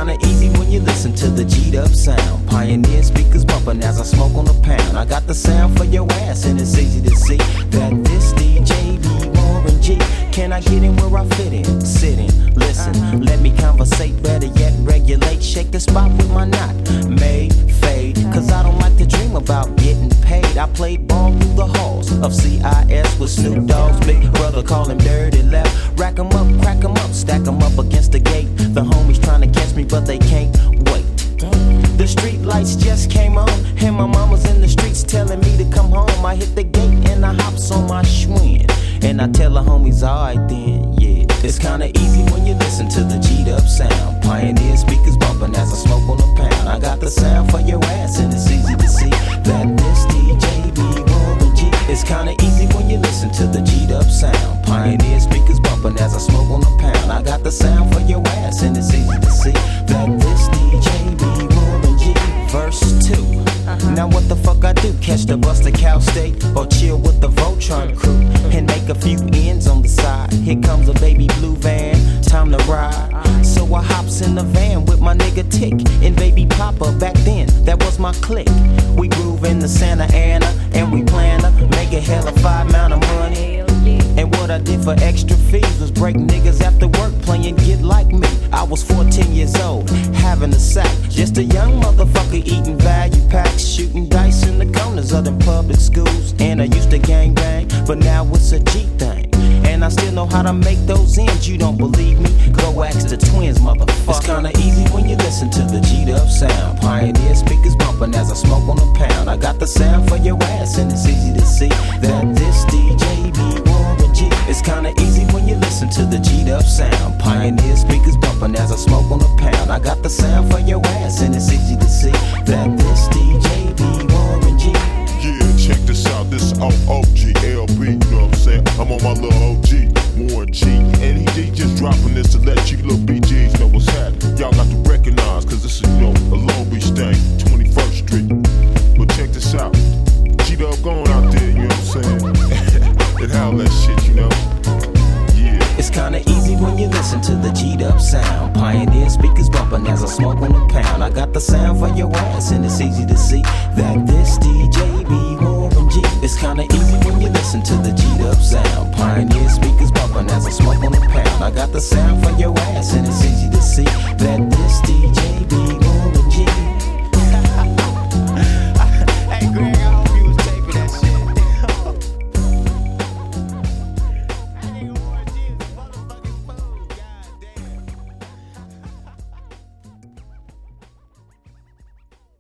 kinda easy when you listen to the G'd up sound. Pioneer speakers bumping as I smoke on the pound. I got the sound for your ass and it's easy to see that this DJ be Warren G. Can I get in where I fit in? Sit in, listen, let me conversate, better yet regulate. Shake the spot with my knot, made, fade. Cause I don't like to dream about getting paid. I played ball through the halls of CIS with Snoop Dogg's big brother, call him Dirty Left. Rack 'em up, crack 'em up, stack 'em up against the gate. The homies trying to catch me but they can't wait. The street lights just came on and my mama's in the streets telling me to come home. I hit the gate and I hops on my Schwinn and I tell the homies, alright then, yeah. It's kinda easy when you listen to the G'd up sound. Pioneer speakers bumping as I smoke on the pound. I got the sound for your ass and it's easy to see that this DJ be Warren G. It's kinda easy when you listen to the G'd up sound. Pioneer speakers bumping as I smoke on the pound. I got the sound for your ass and it's easy to see that this DJ be Warren G. Verse 2. Now what the fuck I do? Catch the bus to Cal State or chill with the Voltron crew and make a few ends on the side. Here comes a baby blue van, time to ride. So I hops in the van with my nigga Tick and baby Papa. Back then, that was my clique. We groove in the Santa Ana and we plan to make a hell of a amount of money. And what I did for extra fees was break niggas after work playing Get Like Me. I was 14 years old, having a sack. Just a young motherfucker eating value packs, shooting dice in the corners of them public schools. And I used to gang bang, but now it's a G thing. And I still know how to make those ends. You don't believe me? Go ask the twins, motherfucker. It's kinda easy when you listen to the G'd up sound. Pioneer speakers bumping as I smoke on the pound. I got the sound for your ass and it's easy to see that this DJ be Warren G. It's kinda easy when you listen to the G'd up sound. Pioneer speakers bumping as I smoke on the pound. I got the sound for your ass and it's easy to see that this DJ be Warren G. Yeah, check this out, this is OOGLB, you know what I'm saying? I'm on my little OG, Warren G. And he just dropping this to let you little BGs know what's happening. Y'all got to recognize, cause this is, you know, a Long Beach thing, 21st Street. But check this out, G-Dub going out there, you know what I'm saying? And how that shit, you know? Yeah. It's kinda easy when you listen to the G'd up sound. Pioneer speakers bumping as I smoke on the pound. I got the sound for your ass and it's easy to see that this DJ be Warren G. It's kinda easy when you listen to the G'd up sound. Pioneer speakers bumping as I smoke on the pound. I got the sound for your ass and it's easy to see that this DJ